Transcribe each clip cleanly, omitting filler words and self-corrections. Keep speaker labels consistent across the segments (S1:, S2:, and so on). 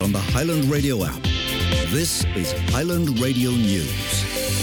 S1: on the Highland Radio app. This is Highland Radio News.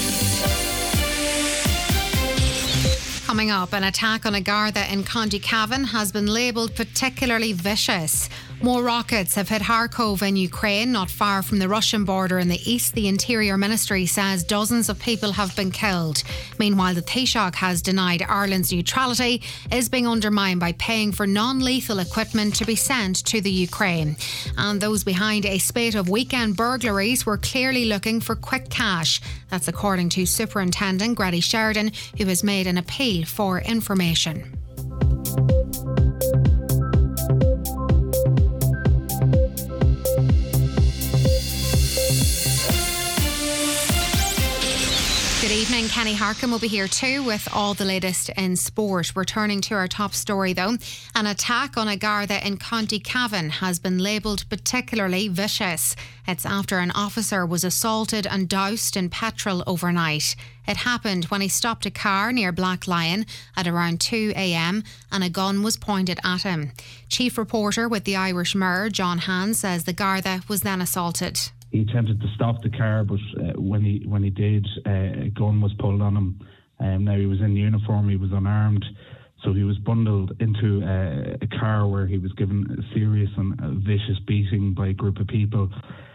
S2: Coming up, an attack on a Garda in County Cavan has been labelled particularly vicious. More rockets have hit Kharkov in Ukraine, not far from the Russian border in the east. The Interior Ministry says dozens of people have been killed. Meanwhile, the Taoiseach has denied Ireland's neutrality is being undermined by paying for non-lethal equipment to be sent to the Ukraine. And those behind a spate of weekend burglaries were clearly looking for quick cash. That's according to Superintendent Grady Sheridan, who has made an appeal for information. Good evening. Kenny Harkin will be here too with all the latest in sport. We're turning to our top story though. An attack on a Garda in County Cavan has been labelled particularly vicious. It's after an officer was assaulted and doused in petrol overnight. It happened when he stopped a car near Black Lion at around 2 a.m. and a gun was pointed at him. Chief reporter with the Irish Mirror, John Hand, says the Garda was then assaulted.
S3: He attempted to stop the car, but when he did, a gun was pulled on him. Now he was in uniform, he was unarmed, so he was bundled into a car where he was given a serious and vicious beating by a group of people.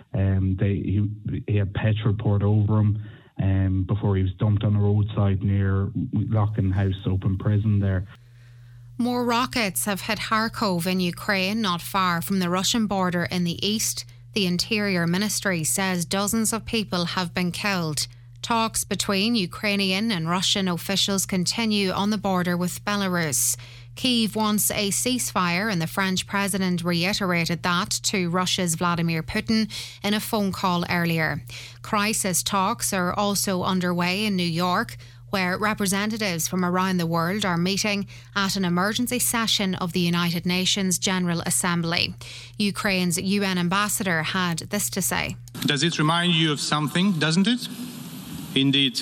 S3: He had petrol poured over him before he was dumped on the roadside near Loughlin House Open Prison there.
S2: More rockets have hit Kharkov in Ukraine, not far from the Russian border in the east. The Interior Ministry says dozens of people have been killed. Talks between Ukrainian and Russian officials continue on the border with Belarus. Kyiv wants a ceasefire, and the French president reiterated that to Russia's Vladimir Putin in a phone call earlier. Crisis talks are also underway in New York, where representatives from around the world are meeting at an emergency session of the United Nations General Assembly. Ukraine's UN ambassador had this to say.
S4: Does it remind you of something, doesn't it? Indeed.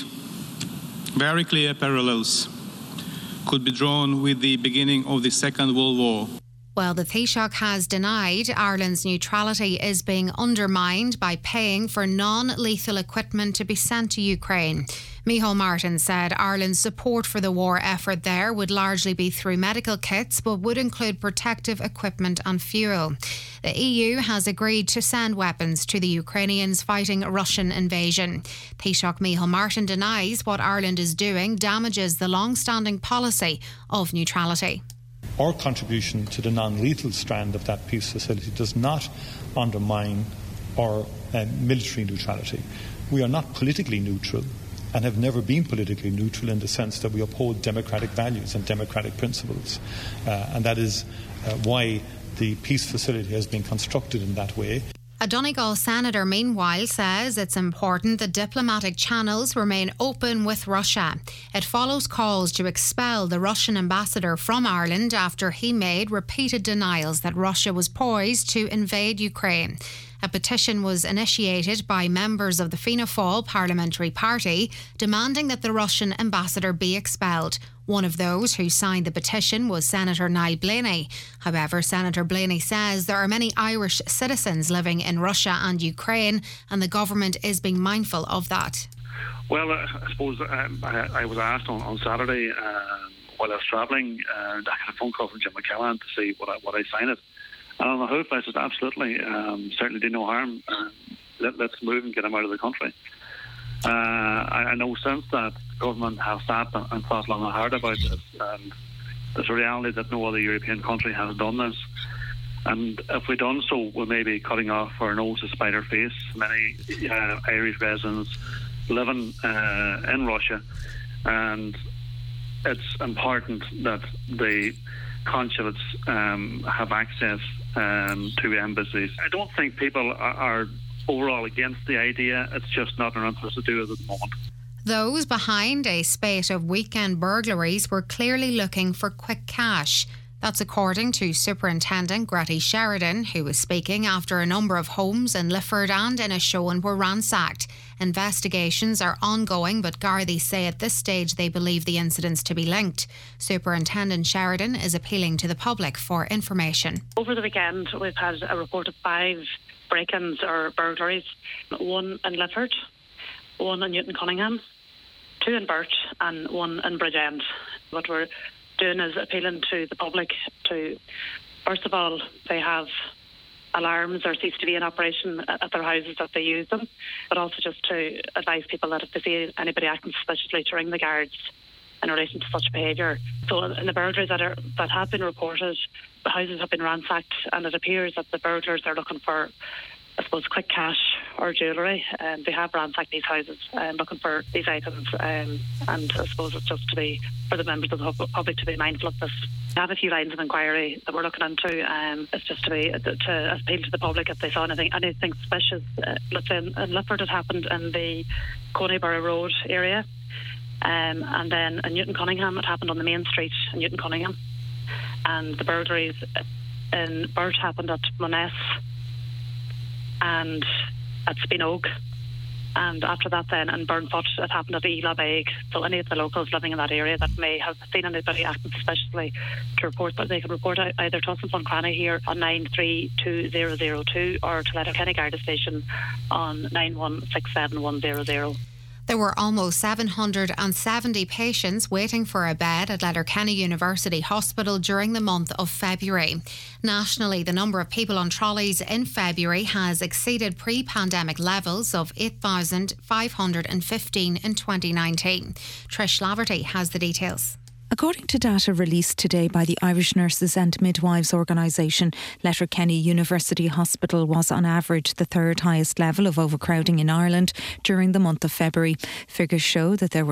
S4: Very clear parallels could be drawn with the beginning of the Second World War.
S2: Well, the Taoiseach has denied Ireland's neutrality is being undermined by paying for non-lethal equipment to be sent to Ukraine. Micheál Martin said Ireland's support for the war effort there would largely be through medical kits, but would include protective equipment and fuel. The EU has agreed to send weapons to the Ukrainians fighting Russian invasion. Taoiseach Micheál Martin denies what Ireland is doing damages the long-standing policy of neutrality.
S5: Our contribution to the non-lethal strand of that peace facility does not undermine our military neutrality. We are not politically neutral and have never been politically neutral in the sense that we uphold democratic values and democratic principles. And that is why the peace facility has been constructed in that way.
S2: A Donegal senator, meanwhile, says it's important that diplomatic channels remain open with Russia. It follows calls to expel the Russian ambassador from Ireland after he made repeated denials that Russia was poised to invade Ukraine. A petition was initiated by members of the Fianna Fáil parliamentary party demanding that the Russian ambassador be expelled. One of those who signed the petition was Senator Niall Blaney. However, Senator Blaney says there are many Irish citizens living in Russia and Ukraine, and the government is being mindful of that.
S6: Well, I suppose I was asked on Saturday while I was travelling, I got a phone call from Jim McKellan to see what I signed it. And on the hoof, I said, absolutely, certainly do no harm. Let's move and get him out of the country. I know since that the government has sat and thought long and hard about this. And there's a reality that no other European country has done this. And if we've done so, we may be cutting off our nose to spite our face. Many Irish residents living in Russia, and it's important that the consulates have access to embassies. I don't think people are overall against the idea. It's just not in our interest to do it at the moment.
S2: Those behind a spate of weekend burglaries were clearly looking for quick cash. That's according to Superintendent Grady Sheridan, who was speaking after a number of homes in Lifford and Inishowen were ransacked. Investigations are ongoing, but Gardaí say at this stage they believe the incidents to be linked. Superintendent Sheridan is appealing to the public for information.
S7: Over the weekend, we've had a report of 5 break-ins or burglaries. One in Lifford, one in Newton Cunningham, two in Birch and one in Bridgend. What we're doing is appealing to the public to, first of all, they have alarms or CCTV in operation at their houses that they use them, but also just to advise people that if they see anybody acting suspiciously to ring the guards in relation to such behaviour. So in the burglaries that have been reported, the houses have been ransacked, and it appears that the burglars are looking for, I suppose, quick cash or jewellery. They have ransacked these houses looking for these items, and I suppose it's just to be for the members of the public to be mindful of this. We have a few lines of inquiry that we're looking into. It's just to appeal to the public if they saw anything suspicious. Let's say in Lifford it happened in the Coneyborough Road area, and then in Newton Cunningham it happened on the main street in Newton Cunningham, and the burglaries in Birch happened at Moness and at Spinoak, and after that then in Burnfoot it happened at Ela Beg. So any of the locals living in that area that may have seen anybody acting suspiciously to report, but they can report either to us in Buncrana here on 932002 or to Letterkenny Garda Station on 9167100.
S2: There were almost 770 patients waiting for a bed at Letterkenny University Hospital during the month of February. Nationally, the number of people on trolleys in February has exceeded pre-pandemic levels of 8,515 in 2019. Trish Laverty has the details.
S8: According to data released today by the Irish Nurses and Midwives Organisation, Letterkenny University Hospital was on average the third highest level of overcrowding in Ireland during the month of February. Figures show that there were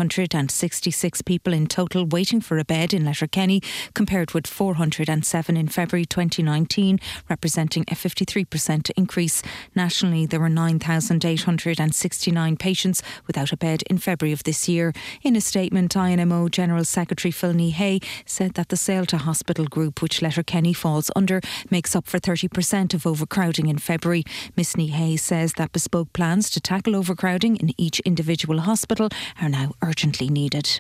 S8: 766 people in total waiting for a bed in Letterkenny, compared with 407 in February 2019, representing a 53% increase. Nationally, there were 9,869 patients without a bed in February of this year. In a statement, INMO General Secretary Phil Nehay said that the Sale to Hospital group, which Letterkenny falls under, makes up for 30% of overcrowding in February. Ms Nehay says that bespoke plans to tackle overcrowding in each individual hospital are now urgently needed.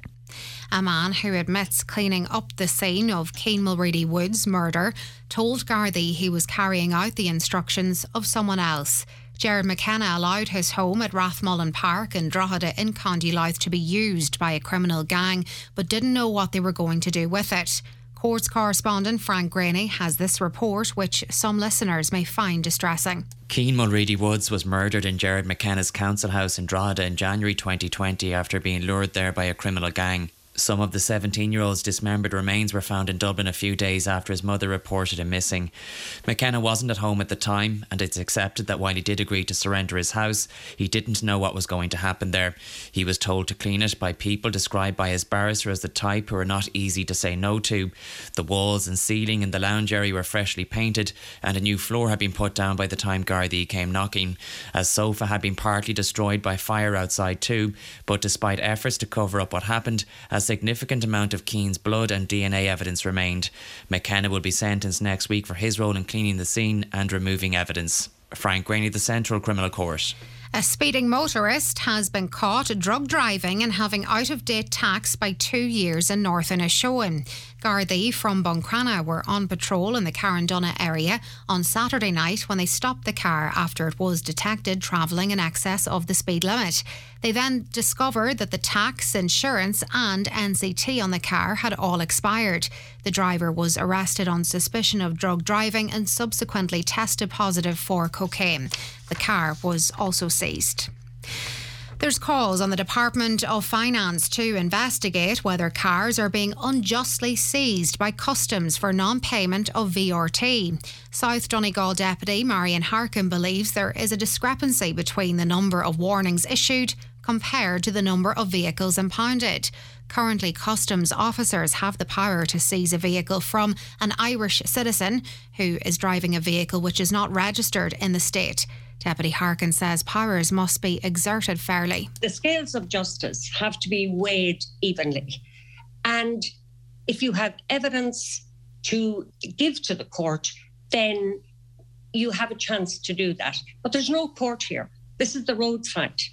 S2: A man who admits cleaning up the scene of Keane Mulready Wood's murder told Gardaí he was carrying out the instructions of someone else. Gerard McKenna allowed his home at Rathmullen Park in Drogheda in County Louth to be used by a criminal gang, but didn't know what they were going to do with it. Courts correspondent Frank Graney has this report, which some listeners may find distressing.
S9: Keane Mulready Woods was murdered in Gerard McKenna's council house in Drogheda in January 2020 after being lured there by a criminal gang. Some of the 17-year-old's dismembered remains were found in Dublin a few days after his mother reported him missing. McKenna wasn't at home at the time, and it's accepted that while he did agree to surrender his house, he didn't know what was going to happen there. He was told to clean it by people described by his barrister as the type who are not easy to say no to. The walls and ceiling in the lounge area were freshly painted, and a new floor had been put down by the time Gardaí came knocking. A sofa had been partly destroyed by fire outside too, but despite efforts to cover up what happened, a significant amount of Keane's blood and DNA evidence remained. McKenna will be sentenced next week for his role in cleaning the scene and removing evidence. Frank Graney, the Central Criminal Court.
S2: A speeding motorist has been caught drug driving and having out-of-date tax by 2 years in North Inishowen. Gardaí from Buncrana were on patrol in the Carndonagh area on Saturday night when they stopped the car after it was detected travelling in excess of the speed limit. They then discovered that the tax, insurance and NCT on the car had all expired. The driver was arrested on suspicion of drug driving and subsequently tested positive for cocaine. The car was also seized. There's calls on the Department of Finance to investigate whether cars are being unjustly seized by customs for non-payment of VRT. South Donegal Deputy Marion Harkin believes there is a discrepancy between the number of warnings issued compared to the number of vehicles impounded. Currently, customs officers have the power to seize a vehicle from an Irish citizen who is driving a vehicle which is not registered in the state. Deputy Harkin says powers must be exerted fairly.
S10: The scales of justice have to be weighed evenly. And if you have evidence to give to the court, then you have a chance to do that. But there's no court here. This is the roadside.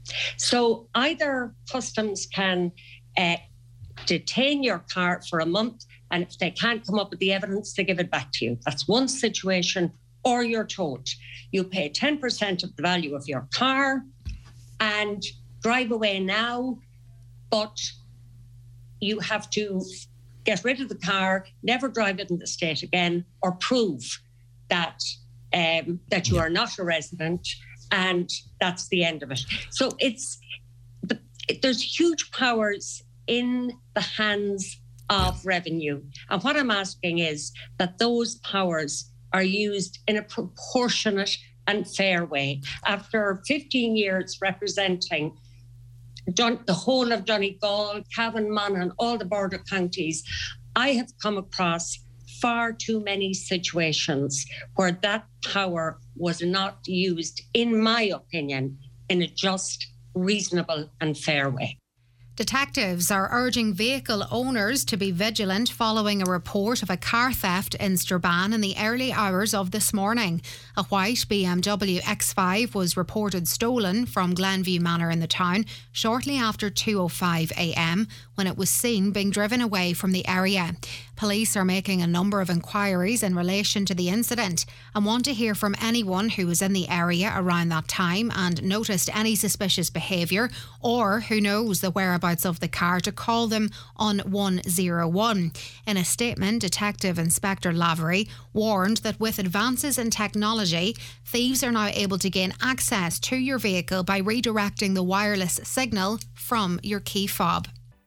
S10: So either customs can detain your car for a month, and if they can't come up with the evidence, they give it back to you. That's one situation, or you're told you pay 10% of the value of your car and drive away now, but you have to get rid of the car, never drive it in the state again, or prove that you are not a resident, and that's the end of it. So there's huge powers in the hands of revenue. And what I'm asking is that those powers are used in a proportionate and fair way. After 15 years representing the whole of Donegal, Cavan, Monaghan, all the border counties, I have come across far too many situations where that power was not used, in my opinion, in a just, reasonable and fair way.
S2: Detectives are urging vehicle owners to be vigilant following a report of a car theft in Strabane in the early hours of this morning. A white BMW X5 was reported stolen from Glenview Manor in the town shortly after 2:05 a.m. when it was seen being driven away from the area. Police are making a number of inquiries in relation to the incident and want to hear from anyone who was in the area around that time and noticed any suspicious behaviour, or who knows the whereabouts of the car, to call them on 101. In a statement, Detective Inspector Lavery warned that with advances in technology, thieves are now able to gain access to your vehicle by redirecting the wireless signal from your key fob.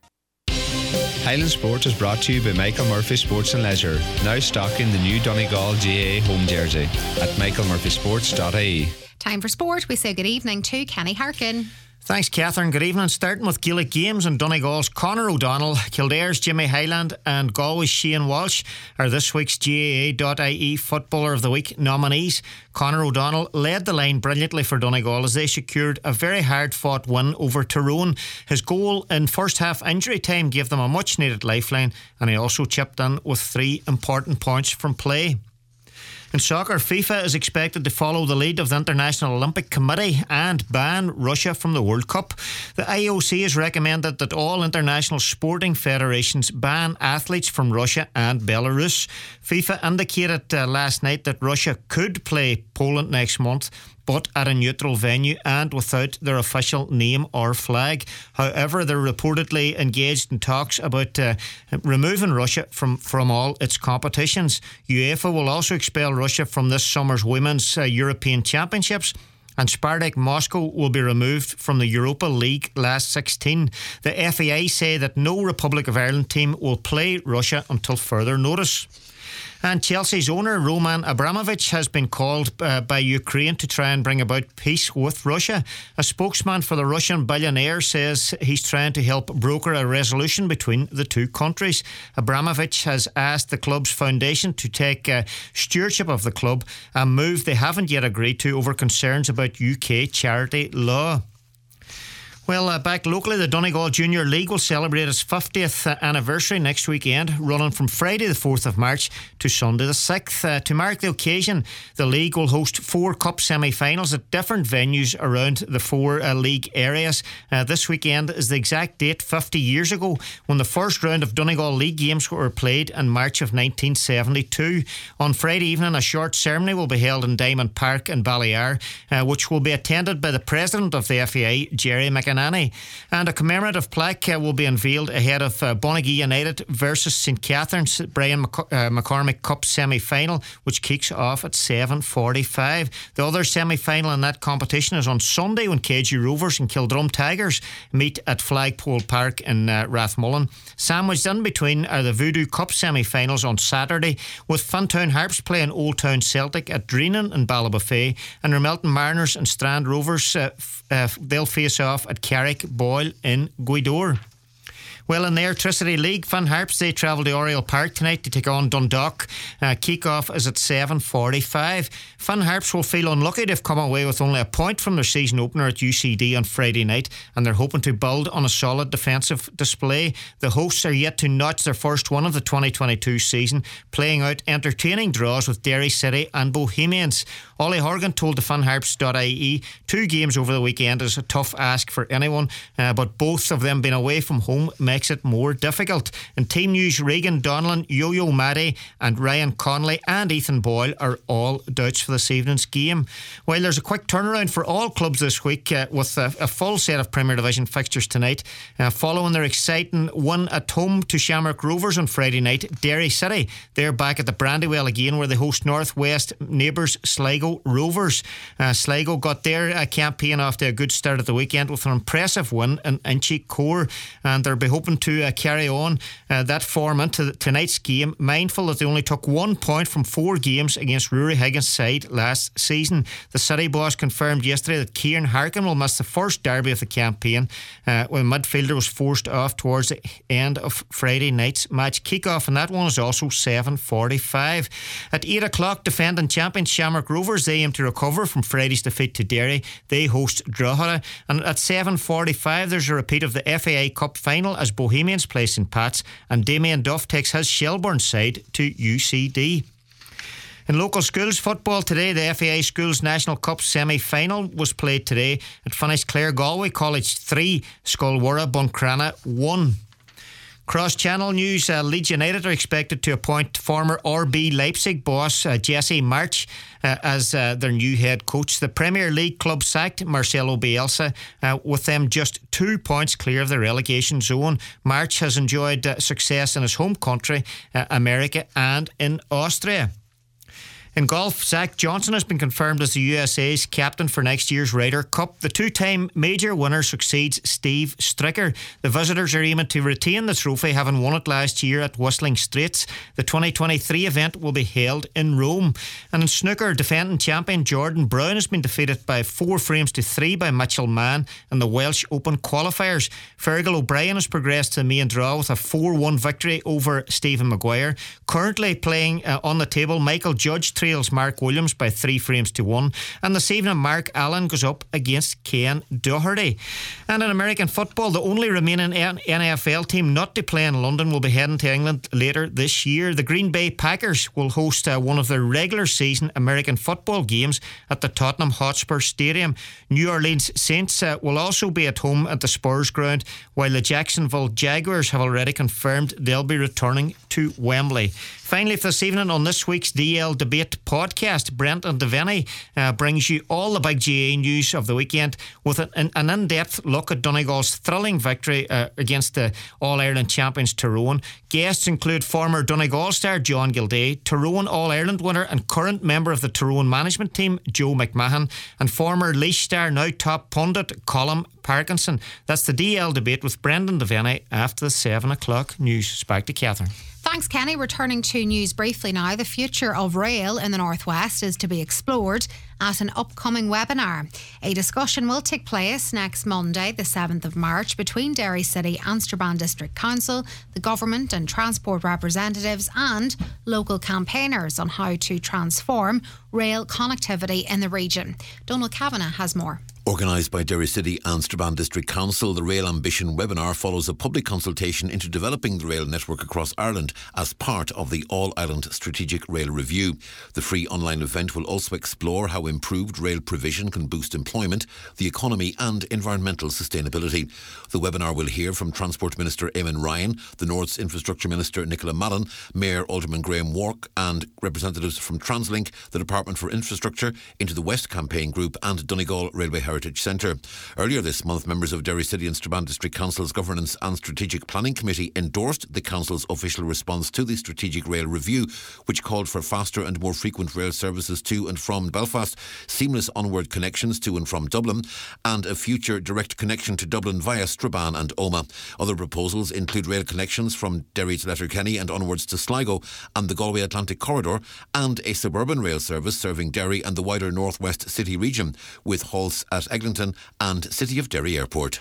S11: Highland Sport is brought to you by Michael Murphy Sports and Leisure, now stocking the new Donegal GAA home jersey at michaelmurphysports.ie.
S2: Time for sport. We say good evening to Kenny Harkin.
S12: Thanks, Catherine. Good evening. Starting with Gaelic games, and Donegal's Conor O'Donnell, Kildare's Jimmy Hyland and Galway's Shane Walsh are this week's GAA.ie Footballer of the Week nominees. Conor O'Donnell led the line brilliantly for Donegal as they secured a very hard-fought win over Tyrone. His goal in first half injury time gave them a much-needed lifeline, and he also chipped in with 3 important points from play. In soccer, FIFA is expected to follow the lead of the International Olympic Committee and ban Russia from the World Cup. The IOC has recommended that all international sporting federations ban athletes from Russia and Belarus. FIFA indicated last night that Russia could play Poland next month, but at a neutral venue and without their official name or flag. However, they're reportedly engaged in talks about removing Russia from all its competitions. UEFA will also expel Russia from this summer's Women's European Championships, and Spartak Moscow will be removed from the Europa League last 16. The FAI say that no Republic of Ireland team will play Russia until further notice. And Chelsea's owner, Roman Abramovich, has been called by Ukraine to try and bring about peace with Russia. A spokesman for the Russian billionaire says he's trying to help broker a resolution between the two countries. Abramovich has asked the club's foundation to take stewardship of the club, a move they haven't yet agreed to over concerns about UK charity law. Well, back locally, the Donegal Junior League will celebrate its 50th anniversary next weekend, running from Friday the 4th of March to Sunday the 6th. To mark the occasion, the league will host 4 cup semi-finals at different venues around the 4 league areas. This weekend is the exact date 50 years ago when the first round of Donegal League games were played in March of 1972. On Friday evening, a short ceremony will be held in Diamond Park in Ballyar, which will be attended by the president of the FAI, Jerry McAnany. And a commemorative plaque will be unveiled ahead of Bonaghy United versus St Catherine's Brian McCormick Cup semi-final, which kicks off at 7:45. The other semi-final in that competition is on Sunday when KG Rovers and Kildrum Tigers meet at Flagpole Park in Rathmullen. Sandwiched in between are the Voodoo Cup semi-finals on Saturday, with Fintown Harps playing Old Town Celtic at Dreenan in Ballybofey, and Ramelton Mariners and Strand Rovers they'll face off at Carrick Boyle in Gweedore. Well, in the Airtricity League, Finn Harps, they travel to Oriel Park tonight to take on Dundalk. Kick-off is at 7:45. Finn Harps will feel unlucky to have come away with only a point from their season opener at UCD on Friday night, and they're hoping to build on a solid defensive display. The hosts are yet to notch their first one of the 2022 season, playing out entertaining draws with Derry City and Bohemians. Ollie Horgan told the FinHarps.ie 2 games over the weekend is a tough ask for anyone, but both of them being away from home meant makes it more difficult. In team news, Regan Donnellan, Yo-Yo Maddie and Ryan Connolly and Ethan Boyle are all doubts for this evening's game. While there's a quick turnaround for all clubs this week with a full set of Premier Division fixtures tonight, following their exciting win at home to Shamrock Rovers on Friday night, Derry City, they're back at the Brandywell again where they host Northwest neighbours Sligo Rovers. Sligo got their campaign off to a good start at the weekend with an impressive win in Inchicore, and they'll be hoping to carry on that form into tonight's game, mindful that they only took 1 point from 4 games against Rory Higgins' side last season. The City boss confirmed yesterday that Kieran Harkin will miss the first derby of the campaign when the midfielder was forced off towards the end of Friday night's match kick-off, and that one is also 7:45. At 8 o'clock, defending champions Shamrock Rovers, they aim to recover from Friday's defeat to Derry. They host Drogheda, and at 7:45 there's a repeat of the FAI Cup final as Bohemians play St Pat's, and Damien Duff takes his Shelbourne side to UCD. In local schools football today, the FAI Schools National Cup semi-final was played today. It finished Clare Galway College 3, Skolwara Buncrana 1. Cross-channel news, Leeds United are expected to appoint former RB Leipzig boss Jesse March as their new head coach. The Premier League club sacked Marcelo Bielsa with them just 2 points clear of the relegation zone. March has enjoyed success in his home country, America, and in Austria. In golf, Zach Johnson has been confirmed as the USA's captain for next year's Ryder Cup. The two-time major winner succeeds Steve Stricker. The visitors are aiming to retain the trophy, having won it last year at Whistling Straits. The 2023 event will be held in Rome. And in snooker, defending champion Jordan Brown has been defeated by 4 frames to 3 by Mitchell Mann in the Welsh Open qualifiers. Fergal O'Brien has progressed to the main draw with a 4-1 victory over Stephen Maguire. Currently playing on the table, Michael Judge trails Mark Williams by 3 frames to 1, and this evening Mark Allen goes up against Ken Doherty. And in American football, the only remaining NFL team not to play in London will be heading to England later this year. The Green Bay Packers will host one of their regular season American football games at the Tottenham Hotspur Stadium. New Orleans Saints will also be at home at the Spurs ground, while the Jacksonville Jaguars have already confirmed they'll be returning to Wembley. Finally, for this evening on this week's DL Debate podcast, Brenton Devaney brings you all the big GAA news of the weekend with an in-depth look at Donegal's thrilling victory against the All-Ireland champions Tyrone. Guests include former Donegal star John Gilday, Tyrone All-Ireland winner and current member of the Tyrone management team Joe McMahon, and former Laois star, now top pundit Colm Parkinson. That's the DL Debate with Brendan Devaney after the 7 o'clock news. Back to Catherine.
S2: Thanks, Kenny. Returning to news briefly now. The future of rail in the Northwest is to be explored at an upcoming webinar. A discussion will take place next Monday, the 7th of March, between Derry City and Strabane District Council, the government and transport representatives and local campaigners on how to transform rail connectivity in the region. Donald Kavanagh has more.
S13: Organised by Derry City and Strabane District Council, the Rail Ambition webinar follows a public consultation into developing the rail network across Ireland as part of the All-Ireland Strategic Rail Review. The free online event will also explore how improved rail provision can boost employment, the economy and environmental sustainability. The webinar will hear from Transport Minister Eamon Ryan, the North's Infrastructure Minister Nicola Mallon, Mayor Alderman Graham Wark and representatives from TransLink, the Department for Infrastructure, Into the West Campaign Group and Donegal Railway Heritage Centre. Earlier this month, members of Derry City and Strabane District Council's Governance and Strategic Planning Committee endorsed the Council's official response to the Strategic Rail Review, which called for faster and more frequent rail services to and from Belfast, seamless onward connections to and from Dublin, and a future direct connection to Dublin via Strabane and Omagh. Other proposals include rail connections from Derry to Letterkenny and onwards to Sligo and the Galway Atlantic Corridor, and a suburban rail service serving Derry and the wider Northwest City region, with halts at Eglinton and City of Derry Airport.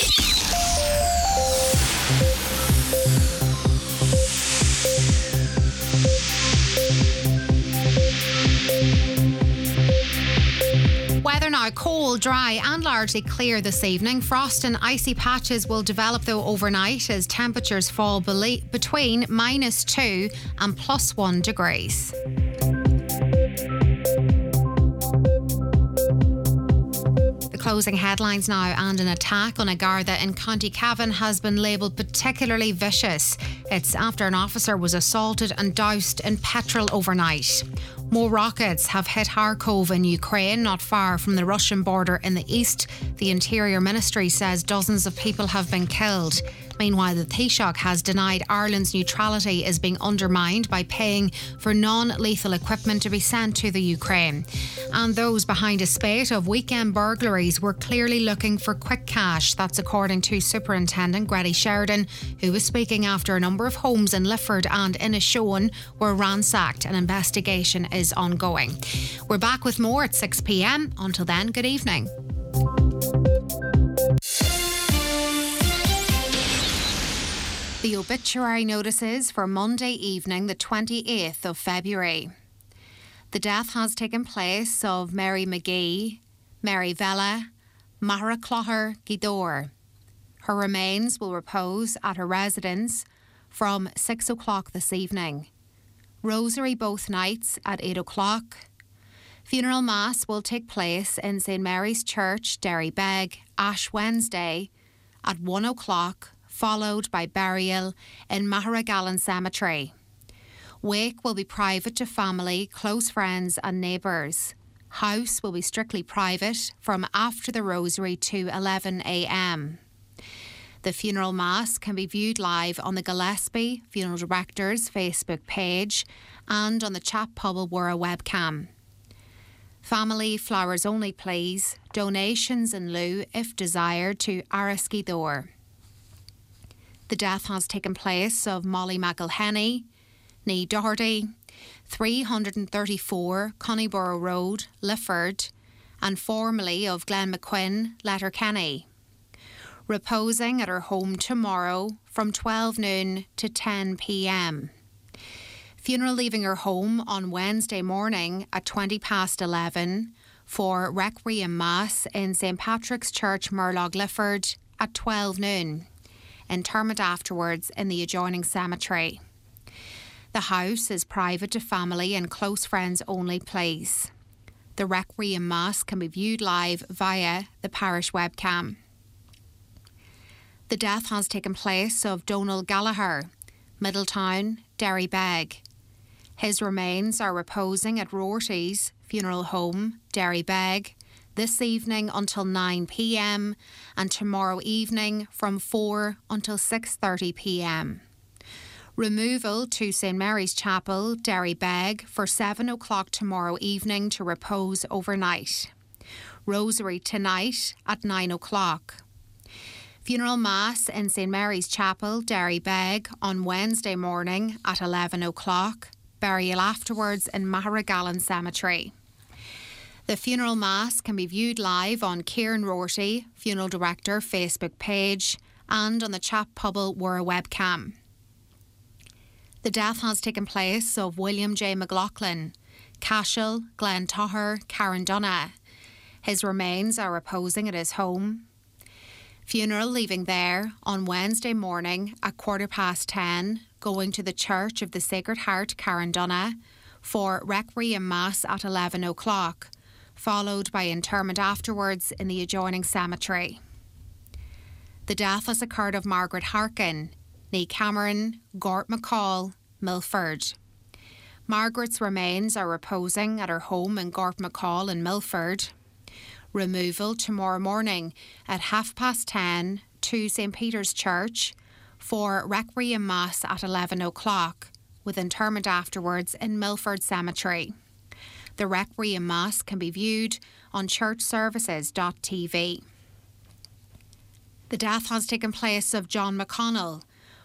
S2: Weather now cold, dry and largely clear this evening. Frost and icy patches will develop though overnight as temperatures fall between -2 and +1 degrees. closing headlines now, and an attack on a Garda in County Cavan has been labelled particularly vicious. It's after an officer was assaulted and doused in petrol overnight. More rockets have hit Kharkov in Ukraine, not far from the Russian border in the east. The Interior Ministry says dozens of people have been killed. Meanwhile, the Taoiseach has denied Ireland's neutrality is being undermined by paying for non-lethal equipment to be sent to the Ukraine. And those behind a spate of weekend burglaries were clearly looking for quick cash. That's according to Superintendent Grady Sheridan, who was speaking after a number of homes in Lifford and Inishowen were ransacked. An investigation is ongoing. We're back with more at 6 p.m. Until then, good evening. The obituary notices for Monday evening, the 28th of February. The death has taken place of Mary McGee, Mary Vella, Mara Cloher Gidor. Her remains will repose at her residence from 6 o'clock this evening. Rosary both nights at 8 o'clock. Funeral Mass will take place in St Mary's Church, Derrybeg, Ash Wednesday at 1 o'clock, followed by burial in Maharagalan Cemetery. Wake will be private to family, close friends and neighbours. House will be strictly private from after the Rosary to 11 a.m. The funeral mass can be viewed live on the Gillespie Funeral Directors Facebook page and on the Chap Pobble Wura webcam. Family flowers only please, donations in lieu if desired to Araskidor. The death has taken place of Molly McElhenney, Nee Doherty, 334 Connyborough Road, Lifford, and formerly of Glen McQuinn, Letterkenny. Reposing at her home tomorrow from 12 noon to 10 p.m. Funeral leaving her home on Wednesday morning at 11:20 for Requiem Mass in St Patrick's Church, Murlog, Lifford at 12 noon. Interment afterwards in the adjoining cemetery. The house is private to family and close friends only please. The Requiem Mass can be viewed live via the parish webcam. The death has taken place of Donal Gallagher, Middletown, Derrybeg. His remains are reposing at Rorty's Funeral Home, Derrybeg, this evening until 9 p.m. and tomorrow evening from 4 until 6:30 p.m. Removal to St Mary's Chapel, Derrybeg for 7 o'clock tomorrow evening to repose overnight. Rosary tonight at 9 o'clock. Funeral Mass in St Mary's Chapel, Derrybeg on Wednesday morning at 11 o'clock. Burial afterwards in Maharagalan Cemetery. The funeral mass can be viewed live on Kieran Rorty, Funeral Director Facebook page and on the Chap Pobble Wura webcam. The death has taken place of William J. McLaughlin, Cashel, Glen Toher, Carndonagh. His remains are reposing at his home. Funeral leaving there on Wednesday morning at 10:15, going to the Church of the Sacred Heart, Carndonagh, for Requiem Mass at 11 o'clock, followed by interment afterwards in the adjoining cemetery. The death has occurred of Margaret Harkin, Nee Cameron, Gort McCall, Milford. Margaret's remains are reposing at her home in Gort McCall in Milford. Removal tomorrow morning at 10:30 to St Peter's Church for Requiem Mass at 11 o'clock, with interment afterwards in Milford Cemetery. The Requiem Mass can be viewed on churchservices.tv. The death has taken place of John McConnell,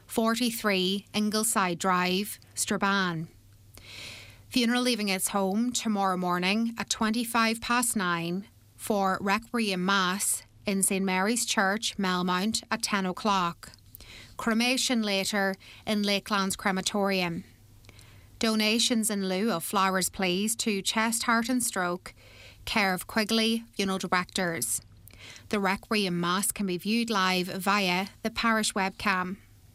S2: 43 Ingleside Drive, Strabane. Funeral leaving its home tomorrow morning at 9:25 for Requiem Mass in St Mary's Church, Melmount at 10 o'clock. Cremation later in Lakelands Crematorium. Donations in lieu of flowers please to Chest, Heart and Stroke, care of Quigley Funeral Directors. The Requiem Mass can be viewed live via the parish webcam.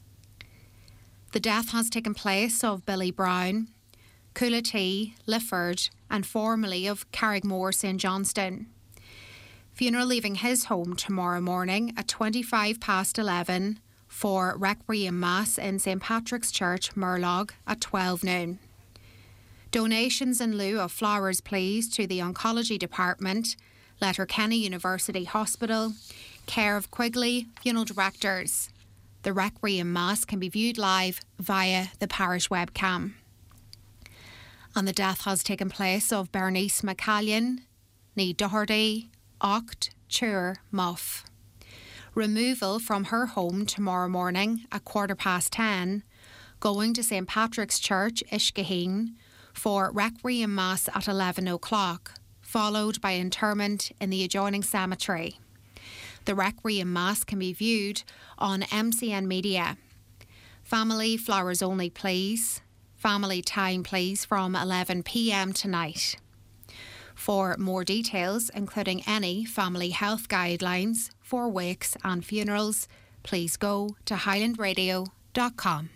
S2: The death has taken place of Billy Brown, Coolatee, Lifford and formerly of Carrickmore St Johnston. Funeral leaving his home tomorrow morning at 11:25 for Requiem Mass in St Patrick's Church, Murlog at 12 noon. Donations in lieu of flowers, please, to the Oncology Department, Letterkenny University Hospital, care of Quigley Funeral Directors. The Requiem Mass can be viewed live via the parish webcam. And the death has taken place of Bernice McCallion, ní Doherty, Ocht, Chur, Muff. Removal from her home tomorrow morning at 10:15, going to St Patrick's Church, Ishkaheen, for Requiem Mass at 11 o'clock, followed by interment in the adjoining cemetery. The Requiem Mass can be viewed on MCN Media. Family flowers only, please. Family time, please, from 11 p.m. tonight. For more details, including any family health guidelines for wakes and funerals, please go to highlandradio.com.